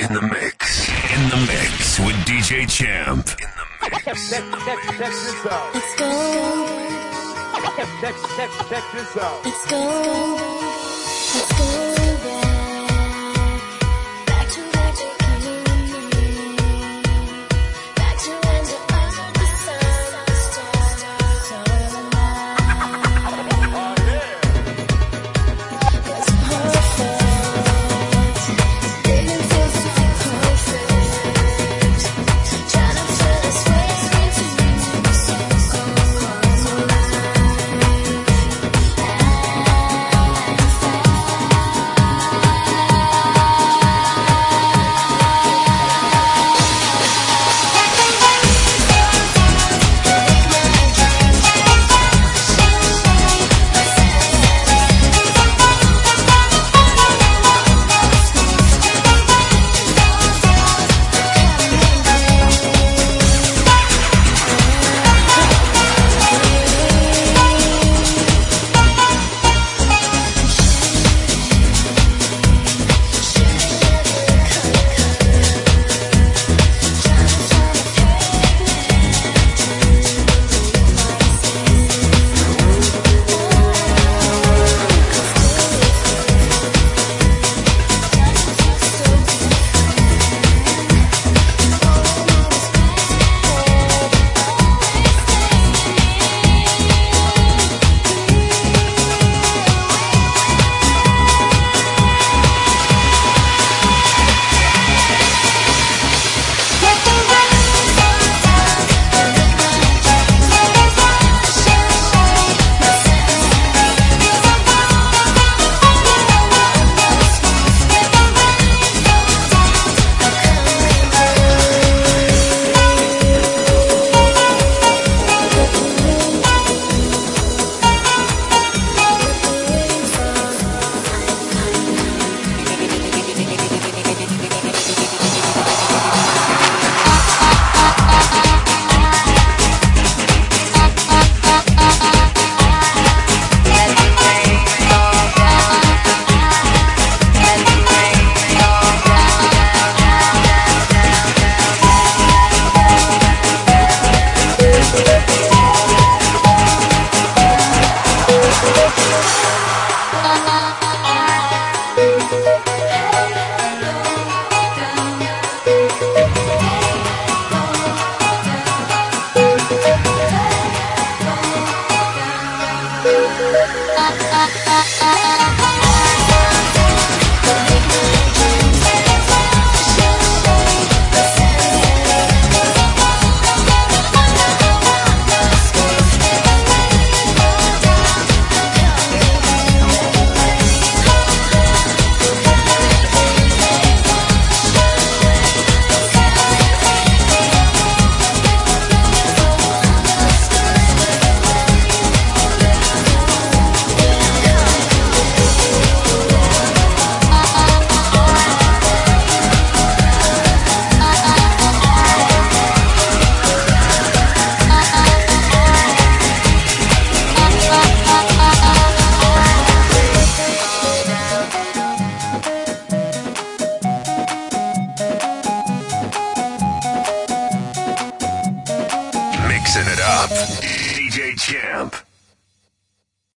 In the mix. In the mix with DJ Champ. In the mix. Check this out. Let's go. Check this out. Let's go. Let's go back to where you came with me. Back to when the under the sun, the stars all alive. It's perfect. Didn't feel so perfect. Trying to fill this space between the songs come alive. Mixing it up. DJ Champ.